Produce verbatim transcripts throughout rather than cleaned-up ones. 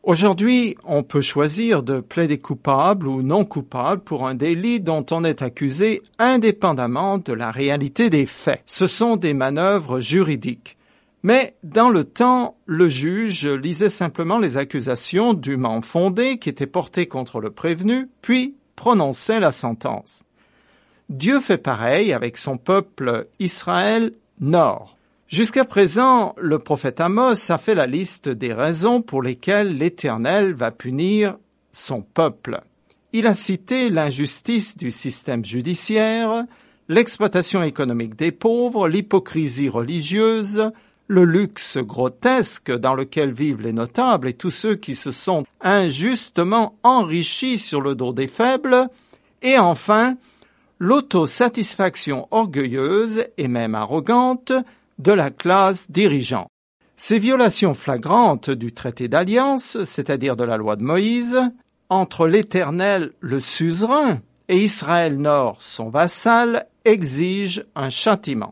Aujourd'hui, on peut choisir de plaider coupable ou non coupable pour un délit dont on est accusé indépendamment de la réalité des faits. Ce sont des manœuvres juridiques. Mais dans le temps, le juge lisait simplement les accusations dûment fondées qui étaient portées contre le prévenu, puis prononçait la sentence. Dieu fait pareil avec son peuple Israël Nord. Jusqu'à présent, le prophète Amos a fait la liste des raisons pour lesquelles l'Éternel va punir son peuple. Il a cité l'injustice du système judiciaire, l'exploitation économique des pauvres, l'hypocrisie religieuse, le luxe grotesque dans lequel vivent les notables et tous ceux qui se sont injustement enrichis sur le dos des faibles, et enfin, l'autosatisfaction orgueilleuse et même arrogante de la classe dirigeante. Ces violations flagrantes du traité d'alliance, c'est-à-dire de la loi de Moïse, entre l'Éternel, le suzerain, et Israël Nord, son vassal, exigent un châtiment.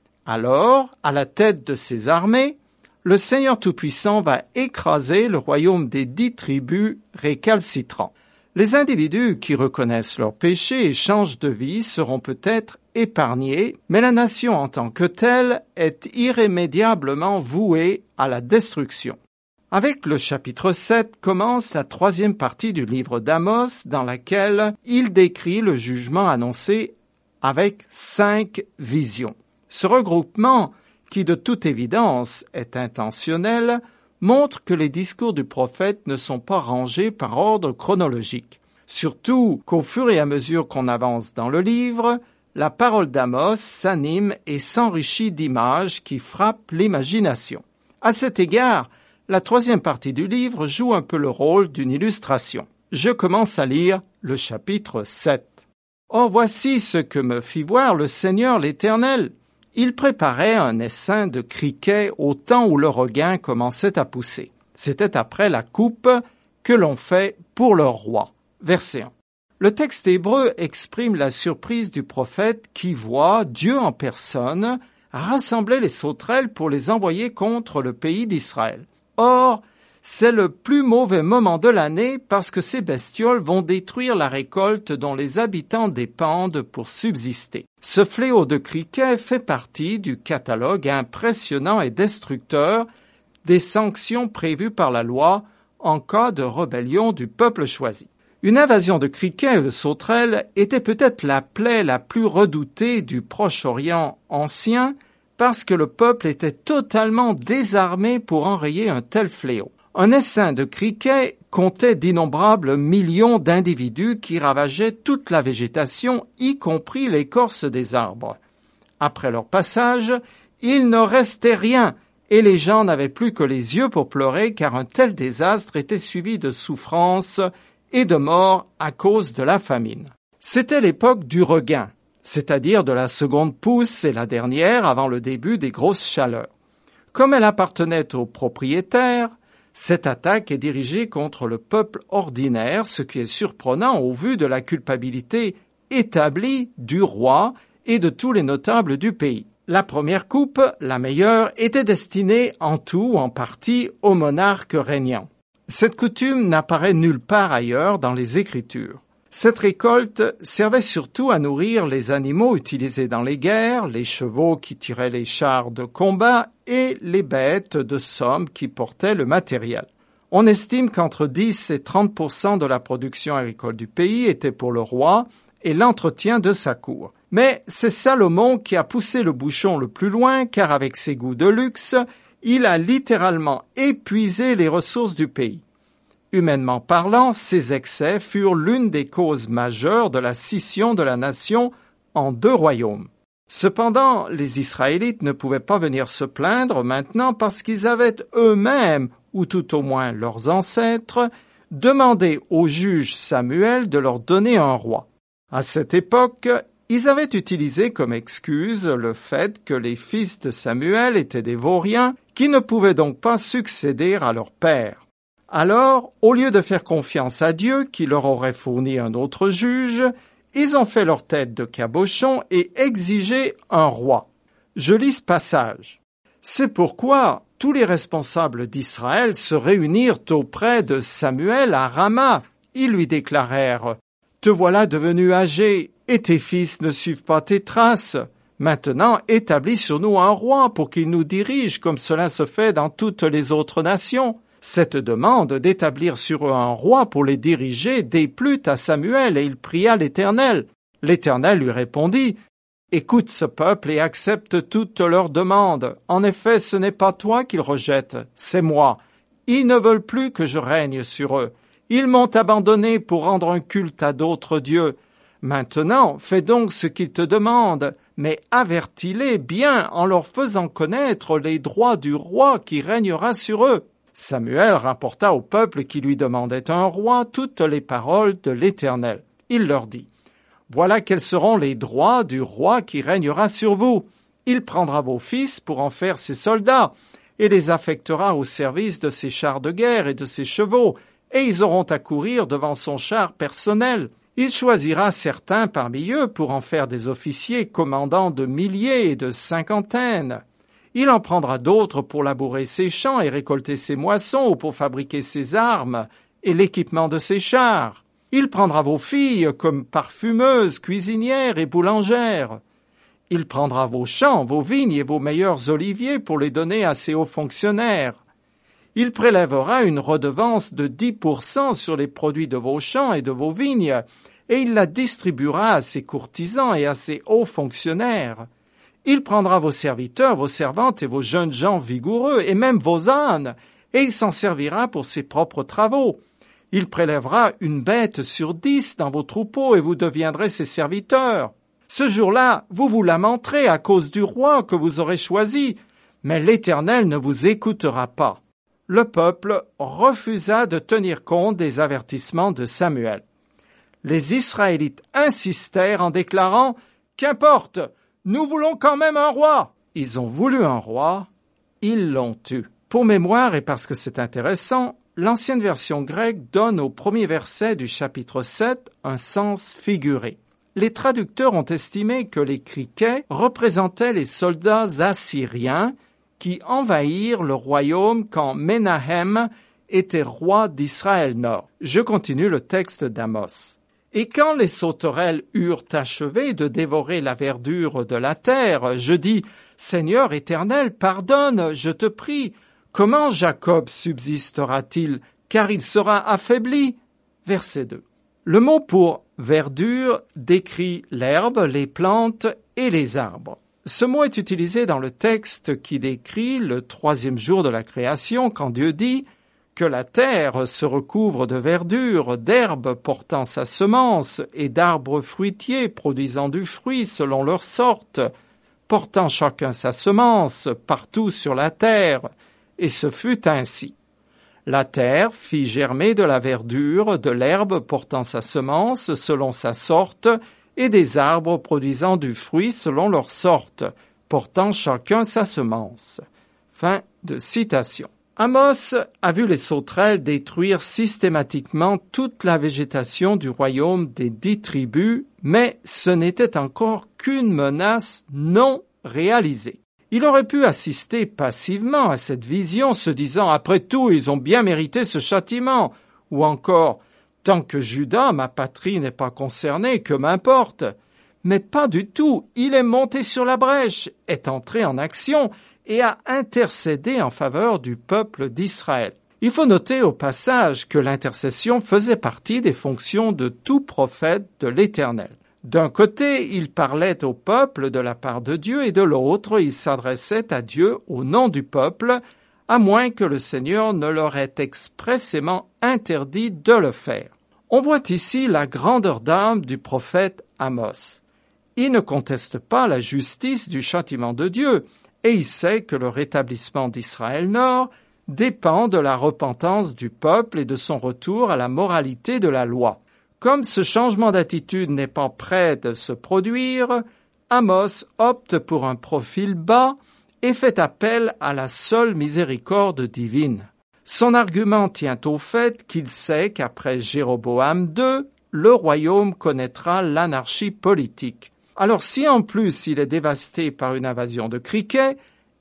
Alors, à la tête de ses armées, le Seigneur Tout-Puissant va écraser le royaume des dix tribus récalcitrants. Les individus qui reconnaissent leurs péchés et changent de vie seront peut-être épargnés, mais la nation en tant que telle est irrémédiablement vouée à la destruction. Avec le chapitre sept commence la troisième partie du livre d'Amos dans laquelle il décrit le jugement annoncé avec cinq visions. Ce regroupement, qui de toute évidence est intentionnel, montre que les discours du prophète ne sont pas rangés par ordre chronologique. Surtout qu'au fur et à mesure qu'on avance dans le livre, la parole d'Amos s'anime et s'enrichit d'images qui frappent l'imagination. À cet égard, la troisième partie du livre joue un peu le rôle d'une illustration. Je commence à lire le chapitre sept. « Oh, voici ce que me fit voir le Seigneur l'Éternel. Il préparait un essaim de criquets au temps où le regain commençait à pousser. C'était après la coupe que l'on fait pour leur roi. » Verset un. Le texte hébreu exprime la surprise du prophète qui voit Dieu en personne rassembler les sauterelles pour les envoyer contre le pays d'Israël. Or, c'est le plus mauvais moment de l'année parce que ces bestioles vont détruire la récolte dont les habitants dépendent pour subsister. Ce fléau de criquets fait partie du catalogue impressionnant et destructeur des sanctions prévues par la loi en cas de rébellion du peuple choisi. Une invasion de criquets et de sauterelles était peut-être la plaie la plus redoutée du Proche-Orient ancien parce que le peuple était totalement désarmé pour enrayer un tel fléau. Un essaim de criquets comptait d'innombrables millions d'individus qui ravageaient toute la végétation, y compris l'écorce des arbres. Après leur passage, il ne restait rien et les gens n'avaient plus que les yeux pour pleurer car un tel désastre était suivi de souffrances et de mort à cause de la famine. C'était l'époque du regain, c'est-à-dire de la seconde pousse et la dernière avant le début des grosses chaleurs. Comme elle appartenait aux propriétaires, cette attaque est dirigée contre le peuple ordinaire, ce qui est surprenant au vu de la culpabilité établie du roi et de tous les notables du pays. La première coupe, la meilleure, était destinée en tout ou en partie au monarque régnant. Cette coutume n'apparaît nulle part ailleurs dans les Écritures. Cette récolte servait surtout à nourrir les animaux utilisés dans les guerres, les chevaux qui tiraient les chars de combat et les bêtes de somme qui portaient le matériel. On estime qu'entre dix et trente pour cent de la production agricole du pays était pour le roi et l'entretien de sa cour. Mais c'est Salomon qui a poussé le bouchon le plus loin car avec ses goûts de luxe, il a littéralement épuisé les ressources du pays. Humainement parlant, ces excès furent l'une des causes majeures de la scission de la nation en deux royaumes. Cependant, les Israélites ne pouvaient pas venir se plaindre maintenant parce qu'ils avaient eux-mêmes, ou tout au moins leurs ancêtres, demandé au juge Samuel de leur donner un roi. À cette époque, ils avaient utilisé comme excuse le fait que les fils de Samuel étaient des vauriens qui ne pouvaient donc pas succéder à leur père. Alors, au lieu de faire confiance à Dieu qui leur aurait fourni un autre juge, ils ont fait leur tête de cabochon et exigé un roi. Je lis ce passage. C'est pourquoi tous les responsables d'Israël se réunirent auprès de Samuel à Rama. Ils lui déclarèrent « Te voilà devenu âgé, et tes fils ne suivent pas tes traces. Maintenant, établis sur nous un roi pour qu'il nous dirige, comme cela se fait dans toutes les autres nations. » Cette demande d'établir sur eux un roi pour les diriger déplut à Samuel, et il pria l'Éternel. L'Éternel lui répondit « Écoute ce peuple et accepte toutes leurs demandes. En effet, ce n'est pas toi qu'ils rejettent, c'est moi. Ils ne veulent plus que je règne sur eux. Ils m'ont abandonné pour rendre un culte à d'autres dieux. Maintenant, fais donc ce qu'ils te demandent, mais avertis-les bien en leur faisant connaître les droits du roi qui régnera sur eux. » Samuel rapporta au peuple qui lui demandait un roi toutes les paroles de l'Éternel. Il leur dit « Voilà quels seront les droits du roi qui régnera sur vous. Il prendra vos fils pour en faire ses soldats, et les affectera au service de ses chars de guerre et de ses chevaux, et ils auront à courir devant son char personnel. Il choisira certains parmi eux pour en faire des officiers commandant de milliers et de cinquantaines. Il en prendra d'autres pour labourer ses champs et récolter ses moissons ou pour fabriquer ses armes et l'équipement de ses chars. Il prendra vos filles comme parfumeuses, cuisinières et boulangères. Il prendra vos champs, vos vignes et vos meilleurs oliviers pour les donner à ses hauts fonctionnaires. Il prélèvera une redevance de dix pour cent sur les produits de vos champs et de vos vignes, et il la distribuera à ses courtisans et à ses hauts fonctionnaires. Il prendra vos serviteurs, vos servantes et vos jeunes gens vigoureux, et même vos ânes, et il s'en servira pour ses propres travaux. Il prélèvera une bête sur dix dans vos troupeaux, et vous deviendrez ses serviteurs. Ce jour-là, vous vous lamenterez à cause du roi que vous aurez choisi, mais l'Éternel ne vous écoutera pas. » Le peuple refusa de tenir compte des avertissements de Samuel. Les Israélites insistèrent en déclarant « Qu'importe, nous voulons quand même un roi !» Ils ont voulu un roi, ils l'ont eu. Pour mémoire et parce que c'est intéressant, l'ancienne version grecque donne au premier verset du chapitre sept un sens figuré. Les traducteurs ont estimé que les criquets représentaient les soldats assyriens qui envahirent le royaume quand Menahem était roi d'Israël Nord. Je continue le texte d'Amos. Et quand les sauterelles eurent achevé de dévorer la verdure de la terre, je dis, Seigneur éternel, pardonne, je te prie. Comment Jacob subsistera-t-il, car il sera affaibli? Verset deux. Le mot pour verdure décrit l'herbe, les plantes et les arbres. Ce mot est utilisé dans le texte qui décrit le troisième jour de la création, quand Dieu dit que la terre se recouvre de verdure, d'herbes portant sa semence et d'arbres fruitiers produisant du fruit selon leur sorte, portant chacun sa semence partout sur la terre, et ce fut ainsi. La terre fit germer de la verdure, de l'herbe portant sa semence selon sa sorte, et des arbres produisant du fruit selon leur sorte, portant chacun sa semence. Fin de citation. Amos a vu les sauterelles détruire systématiquement toute la végétation du royaume des dix tribus, mais ce n'était encore qu'une menace non réalisée. Il aurait pu assister passivement à cette vision, se disant « Après tout, ils ont bien mérité ce châtiment » ou encore « Tant que Juda, ma patrie, n'est pas concernée, que m'importe ?» Mais pas du tout, il est monté sur la brèche, est entré en action et a intercédé en faveur du peuple d'Israël. Il faut noter au passage que l'intercession faisait partie des fonctions de tout prophète de l'Éternel. D'un côté, il parlait au peuple de la part de Dieu et de l'autre, il s'adressait à Dieu au nom du peuple, à moins que le Seigneur ne leur ait expressément interdit de le faire. On voit ici la grandeur d'âme du prophète Amos. Il ne conteste pas la justice du châtiment de Dieu, et il sait que le rétablissement d'Israël Nord dépend de la repentance du peuple et de son retour à la moralité de la loi. Comme ce changement d'attitude n'est pas prêt de se produire, Amos opte pour un profil bas et fait appel à la seule miséricorde divine. Son argument tient au fait qu'il sait qu'après Jéroboam deux, le royaume connaîtra l'anarchie politique. Alors si en plus il est dévasté par une invasion de criquets,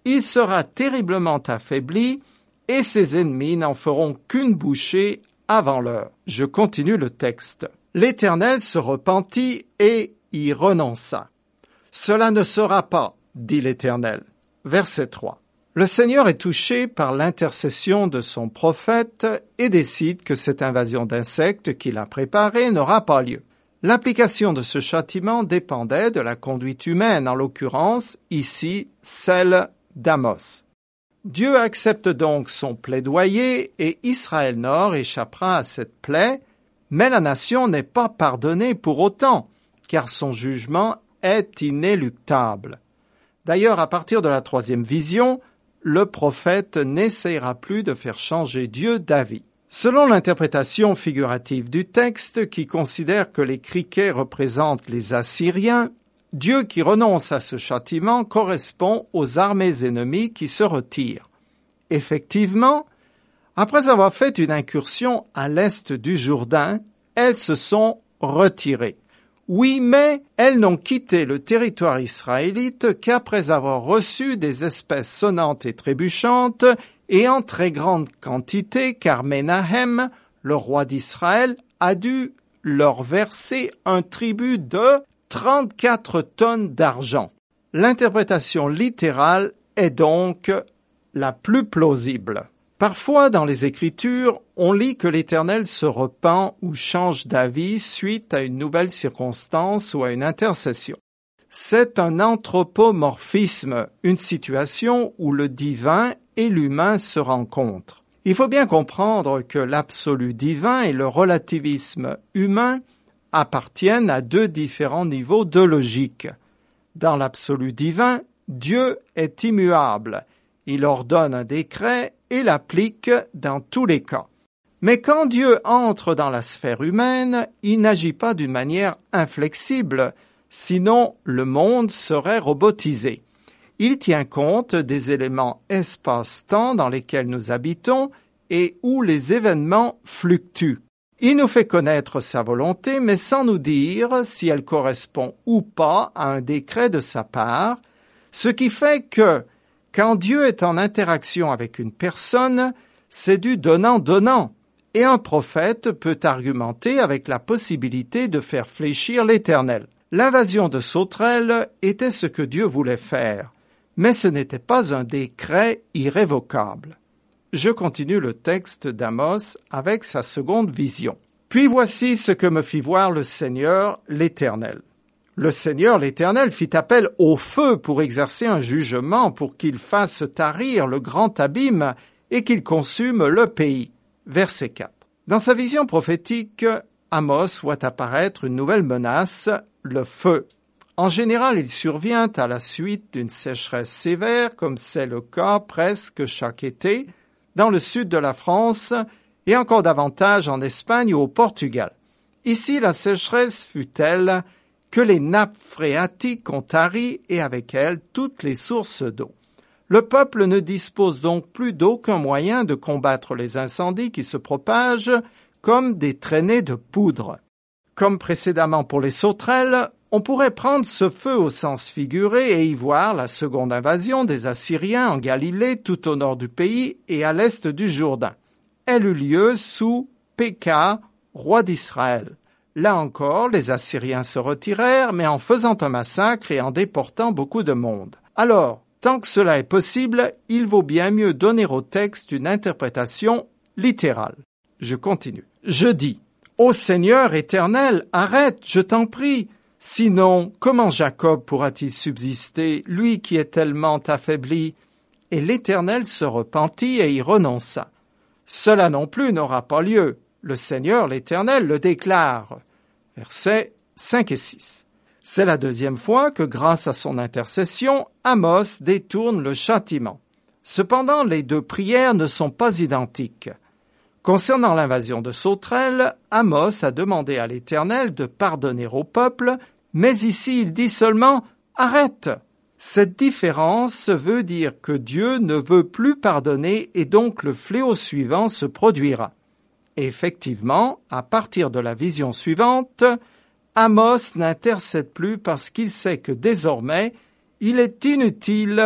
il sera terriblement affaibli et ses ennemis n'en feront qu'une bouchée avant l'heure. Je continue le texte. L'Éternel se repentit et y renonça. Cela ne sera pas, dit l'Éternel. Verset trois. Le Seigneur est touché par l'intercession de son prophète et décide que cette invasion d'insectes qu'il a préparée n'aura pas lieu. L'application de ce châtiment dépendait de la conduite humaine, en l'occurrence, ici, celle d'Amos. Dieu accepte donc son plaidoyer et Israël Nord échappera à cette plaie, mais la nation n'est pas pardonnée pour autant, car son jugement est inéluctable. D'ailleurs, à partir de la troisième vision, le prophète n'essayera plus de faire changer Dieu d'avis. Selon l'interprétation figurative du texte, qui considère que les criquets représentent les Assyriens, Dieu qui renonce à ce châtiment correspond aux armées ennemies qui se retirent. Effectivement, après avoir fait une incursion à l'est du Jourdain, elles se sont retirées. Oui, mais elles n'ont quitté le territoire israélite qu'après avoir reçu des espèces sonnantes et trébuchantes et en très grande quantité, car Menahem, le roi d'Israël, a dû leur verser un tribut de trente-quatre tonnes d'argent. L'interprétation littérale est donc la plus plausible. Parfois, dans les Écritures, on lit que l'Éternel se repent ou change d'avis suite à une nouvelle circonstance ou à une intercession. C'est un anthropomorphisme, une situation où le divin et l'humain se rencontrent. Il faut bien comprendre que l'absolu divin et le relativisme humain appartiennent à deux différents niveaux de logique. Dans l'absolu divin, Dieu est immuable. Il ordonne un décret et l'applique dans tous les cas. Mais quand Dieu entre dans la sphère humaine, il n'agit pas d'une manière inflexible, sinon le monde serait robotisé. Il tient compte des éléments espace-temps dans lesquels nous habitons et où les événements fluctuent. Il nous fait connaître sa volonté, mais sans nous dire si elle correspond ou pas à un décret de sa part, ce qui fait que, quand Dieu est en interaction avec une personne, c'est du donnant-donnant, et un prophète peut argumenter avec la possibilité de faire fléchir l'Éternel. L'invasion de sauterelles était ce que Dieu voulait faire, mais ce n'était pas un décret irrévocable. Je continue le texte d'Amos avec sa seconde vision. Puis voici ce que me fit voir le Seigneur l'Éternel. Le Seigneur l'Éternel fit appel au feu pour exercer un jugement pour qu'il fasse tarir le grand abîme et qu'il consume le pays. Verset quatre. Dans sa vision prophétique, Amos voit apparaître une nouvelle menace, le feu. En général, il survient à la suite d'une sécheresse sévère, comme c'est le cas presque chaque été, dans le sud de la France et encore davantage en Espagne ou au Portugal. Ici, la sécheresse fut telle que les nappes phréatiques ont tari et avec elles toutes les sources d'eau. Le peuple ne dispose donc plus d'aucun moyen de combattre les incendies qui se propagent comme des traînées de poudre. Comme précédemment pour les sauterelles, on pourrait prendre ce feu au sens figuré et y voir la seconde invasion des Assyriens en Galilée tout au nord du pays et à l'est du Jourdain. Elle eut lieu sous Péka, roi d'Israël. Là encore, les Assyriens se retirèrent, mais en faisant un massacre et en déportant beaucoup de monde. Alors, tant que cela est possible, il vaut bien mieux donner au texte une interprétation littérale. Je continue. Je dis, « Ô Seigneur éternel, arrête, je t'en prie. Sinon, comment Jacob pourra-t-il subsister, lui qui est tellement affaibli ?» Et l'Éternel se repentit et y renonça. Cela non plus n'aura pas lieu. Le Seigneur l'Éternel le déclare. Versets cinq et six. C'est la deuxième fois que, grâce à son intercession, Amos détourne le châtiment. Cependant, les deux prières ne sont pas identiques. Concernant l'invasion de sauterelles, Amos a demandé à l'Éternel de pardonner au peuple, mais ici il dit seulement « Arrête !» Cette différence veut dire que Dieu ne veut plus pardonner et donc le fléau suivant se produira. Et effectivement, à partir de la vision suivante, Amos n'intercède plus parce qu'il sait que désormais, il est inutile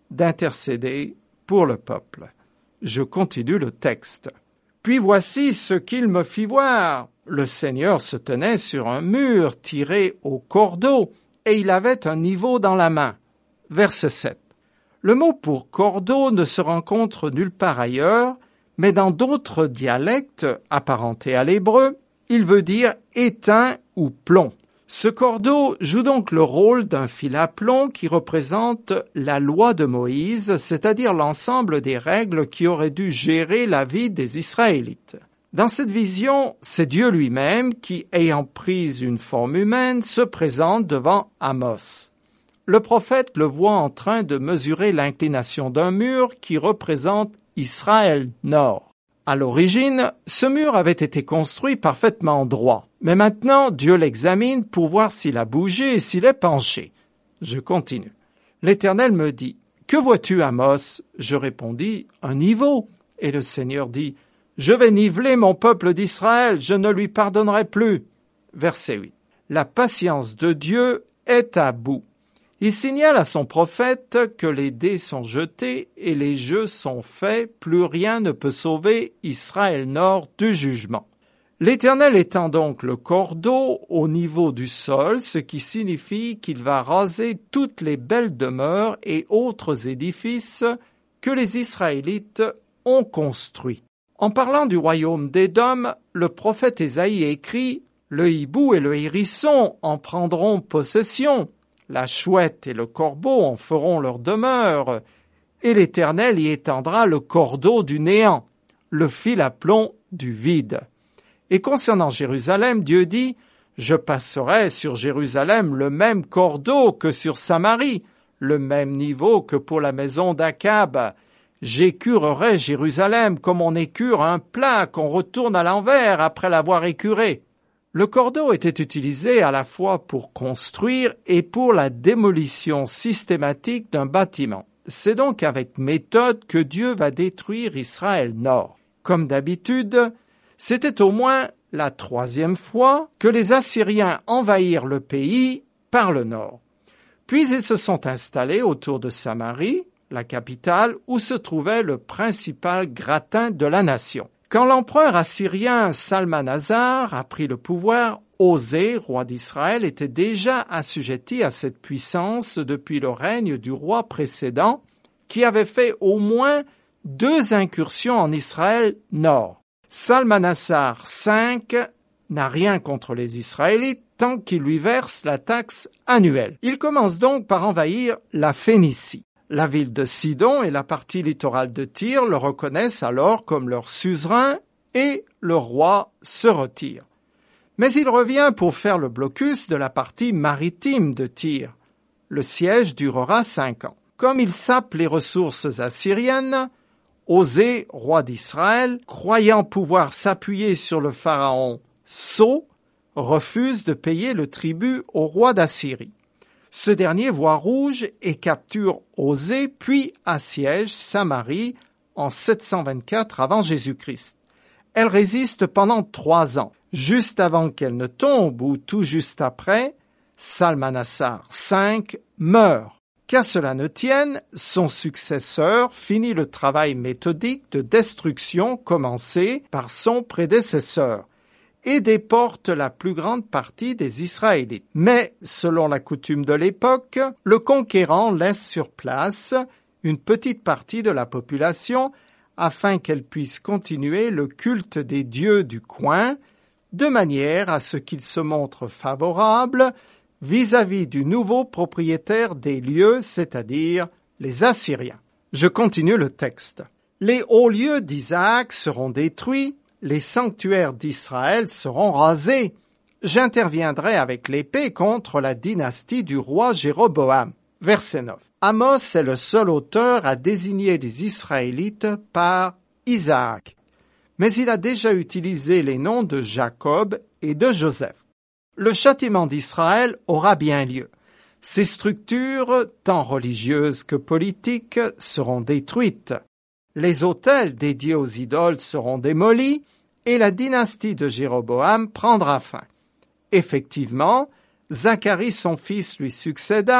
d'intercéder pour le peuple. Je continue le texte. Puis voici ce qu'il me fit voir. Le Seigneur se tenait sur un mur tiré au cordeau, et il avait un niveau dans la main. Verset sept. Le mot pour cordeau ne se rencontre nulle part ailleurs, mais dans d'autres dialectes apparentés à l'hébreu, il veut dire étain ou plomb. Ce cordeau joue donc le rôle d'un fil à plomb qui représente la loi de Moïse, c'est-à-dire l'ensemble des règles qui auraient dû gérer la vie des Israélites. Dans cette vision, c'est Dieu lui-même qui, ayant pris une forme humaine, se présente devant Amos. Le prophète le voit en train de mesurer l'inclination d'un mur qui représente Israël Nord. À l'origine, ce mur avait été construit parfaitement droit, mais maintenant Dieu l'examine pour voir s'il a bougé et s'il est penché. Je continue. L'Éternel me dit, « Que vois-tu, Amos ?» Je répondis, « Un niveau. » Et le Seigneur dit, « Je vais niveler mon peuple d'Israël, je ne lui pardonnerai plus. » Verset huit. La patience de Dieu est à bout. Il signale à son prophète que les dés sont jetés et les jeux sont faits, plus rien ne peut sauver Israël Nord du jugement. L'Éternel étend donc le cordeau au niveau du sol, ce qui signifie qu'il va raser toutes les belles demeures et autres édifices que les Israélites ont construits. En parlant du royaume d'Édom, le prophète Ésaïe écrit « Le hibou et le hérisson en prendront possession. La chouette et le corbeau en feront leur demeure, et l'Éternel y étendra le cordeau du néant, le fil à plomb du vide. » Et concernant Jérusalem, Dieu dit « Je passerai sur Jérusalem le même cordeau que sur Samarie, le même niveau que pour la maison d'Akab. J'écurerai Jérusalem comme on écure un plat qu'on retourne à l'envers après l'avoir écuré. » Le cordeau était utilisé à la fois pour construire et pour la démolition systématique d'un bâtiment. C'est donc avec méthode que Dieu va détruire Israël Nord. Comme d'habitude, c'était au moins la troisième fois que les Assyriens envahirent le pays par le nord. Puis ils se sont installés autour de Samarie, la capitale, où se trouvait le principal gratin de la nation. Quand l'empereur assyrien Salmanasar a pris le pouvoir, Osée, roi d'Israël, était déjà assujetti à cette puissance depuis le règne du roi précédent, qui avait fait au moins deux incursions en Israël nord. Salmanasar cinq n'a rien contre les Israélites tant qu'il lui verse la taxe annuelle. Il commence donc par envahir la Phénicie. La ville de Sidon et la partie littorale de Tyr le reconnaissent alors comme leur suzerain et le roi se retire. Mais il revient pour faire le blocus de la partie maritime de Tyr. Le siège durera cinq ans. Comme il sape les ressources assyriennes, Osée, roi d'Israël, croyant pouvoir s'appuyer sur le pharaon So, refuse de payer le tribut au roi d'Assyrie. Ce dernier voit rouge et capture Osée, puis assiège Samarie en sept cent vingt-quatre avant Jésus-Christ. Elle résiste pendant trois ans. Juste avant qu'elle ne tombe, ou tout juste après, Salmanasar cinq meurt. Qu'à cela ne tienne, son successeur finit le travail méthodique de destruction commencé par son prédécesseur et déporte la plus grande partie des Israélites. Mais, selon la coutume de l'époque, le conquérant laisse sur place une petite partie de la population afin qu'elle puisse continuer le culte des dieux du coin, de manière à ce qu'il se montre favorable vis-à-vis du nouveau propriétaire des lieux, c'est-à-dire les Assyriens. Je continue le texte. Les hauts lieux d'Isaac seront détruits, les sanctuaires d'Israël seront rasés. J'interviendrai avec l'épée contre la dynastie du roi Jéroboam. Verset neuf. Amos est le seul auteur à désigner les Israélites par Isaac, mais il a déjà utilisé les noms de Jacob et de Joseph. Le châtiment d'Israël aura bien lieu. Ses structures, tant religieuses que politiques, seront détruites. Les autels dédiés aux idoles seront démolis et la dynastie de Jéroboam prendra fin. Effectivement, Zacharie son fils lui succéda,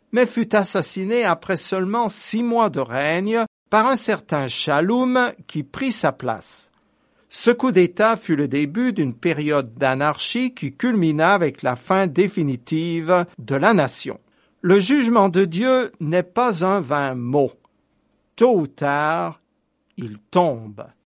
mais fut assassiné après seulement six mois de règne par un certain Shaloum qui prit sa place. Ce coup d'État fut le début d'une période d'anarchie qui culmina avec la fin définitive de la nation. Le jugement de Dieu n'est pas un vain mot. Tôt ou tard, il tombe.